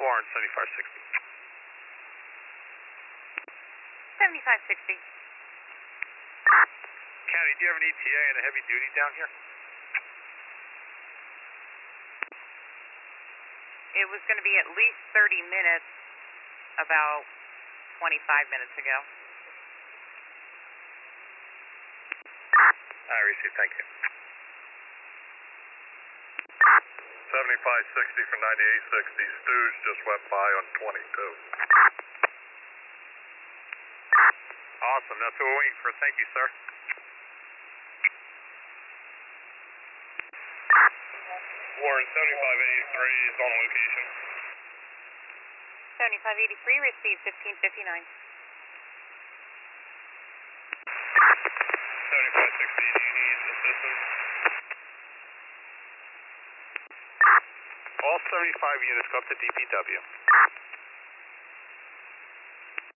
Warren, 7560. 7560. County, do you have an ETA and a heavy duty down here? It was going to be at least 30 minutes about 25 minutes ago. I received, thank you. 7560 for 9860. Stooge just went by on 22. Awesome, that's what we're waiting for. Thank you, sir. Warren, 7583 is on location. 7583, received 1559. 7560, do you need assistance? All 75 units go up to DPW.